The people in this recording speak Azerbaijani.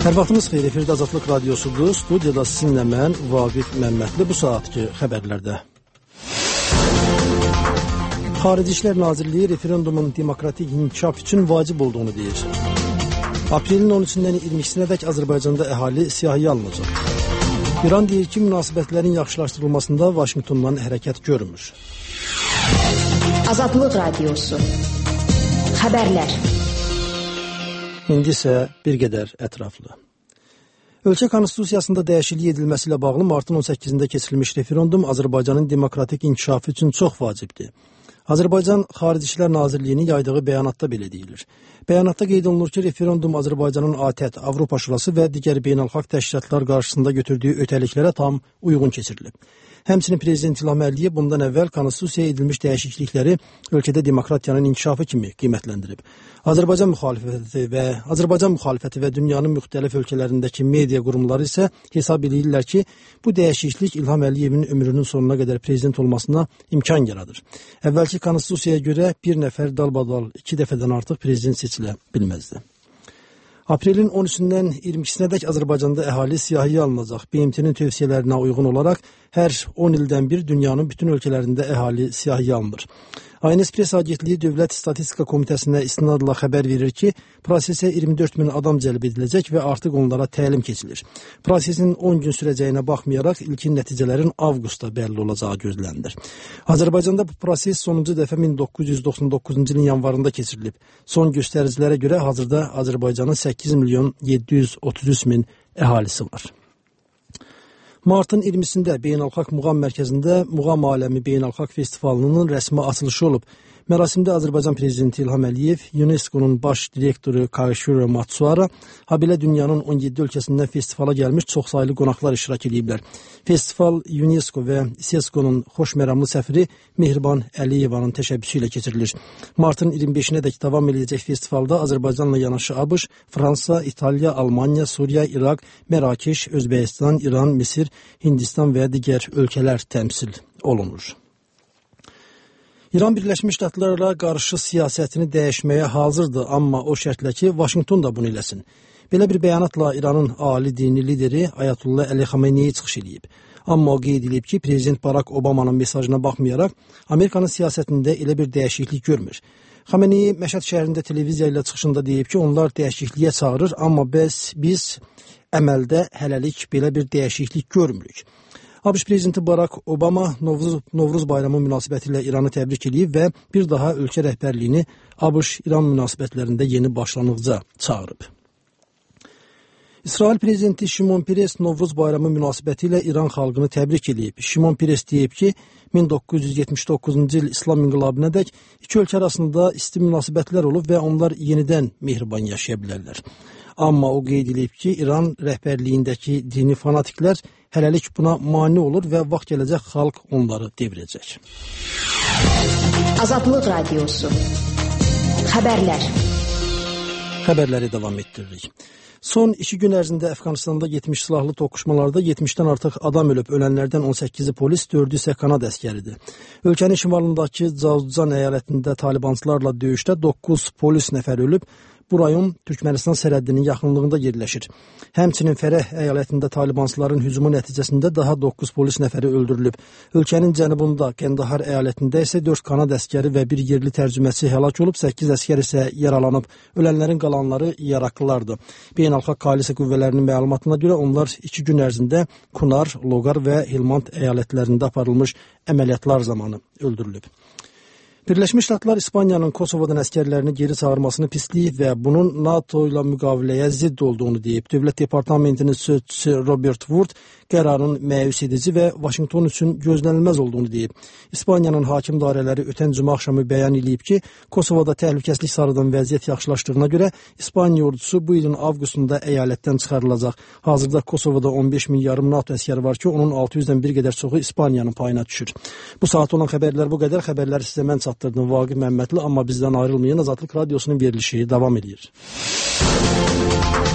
Hər vaxtınız xeyir, efirdə Azadlıq Radiosudur. Studiyada sizinlə mən, Vaqif Məmmədli, bu saatki xəbərlərdə. Xarici İşlər Nazirliyi referendumun demokratik inkişaf üçün vacib olduğunu deyir. Aprelin 13-dən 22-sinədək Azərbaycanda əhali siyahıya alınacaq. İran deyir ki, münasibətlərin yaxşılaşdırılmasında Vaşinqtondan hərəkət görmür. Azadlıq Radiosu. Xəbərlər. İndi isə bir qədər ətraflı. Ölkə Konstitusiyasında dəyişiklik edilməsi ilə bağlı martın 18-də keçirilmiş referendum Azərbaycanın demokratik inkişafı üçün çox vacibdir. Azərbaycan Xarici İşlər Nazirliyinin yaydığı bəyanatda belə deyilir. Bəyanatda qeyd olunur ki, referendum Azərbaycanın ATƏT, Avropa Şurası və digər beynəlxalq təşkilatlar qarşısında götürdüyü ötəliklərə tam uyğun keçirilib. Həmçinin Prezident İlham Əliyev bundan əvvəl Konstitusiyaya edilmiş dəyişiklikləri ölkədə demokratiyanın inkişafı kimi qiymətləndirib. Azərbaycan müxalifəti və dünyanın müxtəlif ölkələrindəki media qurumları isə hesab edirlər ki, bu dəyişiklik İlham Əliyevin ömrünün sonuna qədər prezident olmasına imkan yaradır. Əvvəlki Konstitusiyaya görə bir nəfər dalbadal 2 dəfədən artıq prezident seçilə bilməzdi. Aprelin 13-dən 22-sinədək Azərbaycanda əhali siyahıya alınacaq. BMT-nin tövsiyələrinə uyğun olaraq hər 10 ildən bir dünyanın bütün ölkələrində əhali siyahıya alınır. ANS Press Agentliyi Dövlət Statistika Komitəsinə istinadla xəbər verir ki, prosesə 24 min adam cəlb ediləcək və artıq onlara təlim keçilir. Prosesin 10 gün sürəcəyinə baxmayaraq ilkin nəticələrin avqustda bəlli olacağı gözlənilir. Azərbaycanda bu proses sonuncu dəfə 1999-cu ilin yanvarında keçirilib. Son göstəricilərə görə hazırda Azərbaycanın 8 milyon 733 min əhalisi var. Martın 20-sində Beynəlxalq Muğam Mərkəzində Muğam Aləmi Beynəlxalq Festivalının rəsmi açılışı olub. Mərasimdə Azərbaycan Prezidenti İlham Əliyev, UNESCO-nun baş direktoru Kaishiro Matsuara, habelə dünyanın 17 ölkəsindən festivala gəlmiş çoxsaylı qonaqlar iştirak ediblər. Festival UNESCO və SESCO-nun xoşməramlı səfiri Mehriban Əliyevanın təşəbbüsü ilə keçirilir. Martın 25-nədək davam edəcək festivalda Azərbaycanla yanaşı ABŞ, Fransa, İtaliya, Almaniya, Suriya, İraq, Mərakeş, Özbəkistan, İran, Misir, Hindistan və digər ölkələr təmsil olunur. İran Birləşmiş Ştatlarla qarşı siyasətini dəyişməyə hazırdır, amma o şərtlə ki, Vaşinqton da bunu eləsin. Belə bir bəyanatla İranın ali dini lideri Ayətullah Əli Xameneyi çıxış edib. Amma o qeyd edib ki, Prezident Barack Obamanın mesajına baxmayaraq, Amerikanın siyasətində elə bir dəyişiklik görmür. Xameneyi Məşhəd şəhərində televiziya ilə çıxışında deyib ki, onlar dəyişikliyə çağırır, amma biz əməldə hələlik belə bir dəyişiklik görmürük. ABŞ Prezidenti Barack Obama Novruz bayramı münasibəti ilə İranı təbrik edib və bir daha ölkə rəhbərliyini ABŞ-İran münasibətlərində yeni başlanğıca çağırıb. İsrail Prezidenti Şimon Peres Novruz bayramı münasibəti ilə İran xalqını təbrik edib. Şimon Peres deyib ki, 1979-cu il İslam inqilabınadək iki ölkə arasında isti münasibətlər olub və onlar yenidən mehriban yaşaya bilərlər. Amma o qeyd edib ki, İran rəhbərliyindəki dini fanatiklər hələlik buna mane olur və vaxt gələcək xalq onları devirəcək. Azadlıq Radiosu. Xəbərlər. Xəbərləri davam etdiririk. Son 2 gün ərzində Əfqanistanda 70 silahlı toqquşmalarda 70-dən artıq adam ölüb, ölənlərdən 18-i polis, 4-ü isə Kanada əskəridir. Ölkənin şimalındakı Cavuzcan əyalətində talibançılarla döyüşdə 9 polis nəfəri ölüb. Bu rayon Türkmənistan sərhəddinin yaxınlığında yerləşir. Həmçinin Fərəh əyalətində talibançıların hücumu nəticəsində daha 9 polis nəfəri öldürülüb. Ölkənin cənubunda Qəndahar əyalətində isə 4 Kanada əskəri və bir yerli tərcüməçi həlak olub, 8 əskər isə yaralanıb. Ölənlərin qalanları Iraklılardır. Beynəlxalq koalisiya qüvvələrinin məlumatına görə onlar 2 gün ərzində Kunar, Loqar və Helmand əyalətlərində aparılmış əməliyyatlar zamanı öldürülüb. Birləşmiş Ştatlar İspaniyanın Kosovodan əskərlərini geri çağırmasını pisləyib və bunun NATO ilə müqaviləyə zidd olduğunu deyib. Dövlət Departamentinin sözçüsü Robert Wood qərarın məyus edici və Vaşinqton üçün gözlənilməz olduğunu deyib. İspaniyanın hakim dairələri ötən cümə axşamı bəyan edib ki, Kosovoda təhlükəsizlik sarıdan vəziyyət yaxşılaşdığına görə İspaniya ordusu bu ilin avqustunda əyalətdən çıxarılacaq. Hazırda Kosovoda 15 min yarım NATO əskəri var ki, onun 600-dən bir qədər çoxu İspaniyanın payına düşür. Bu saat olan xəbərlər bu qədər. Xəbərləri sizə mən çatdırdım, Vaqif Məmmədli, amma bizdən ayrılmayın. Azadlıq Radiosunun verilişi davam edir.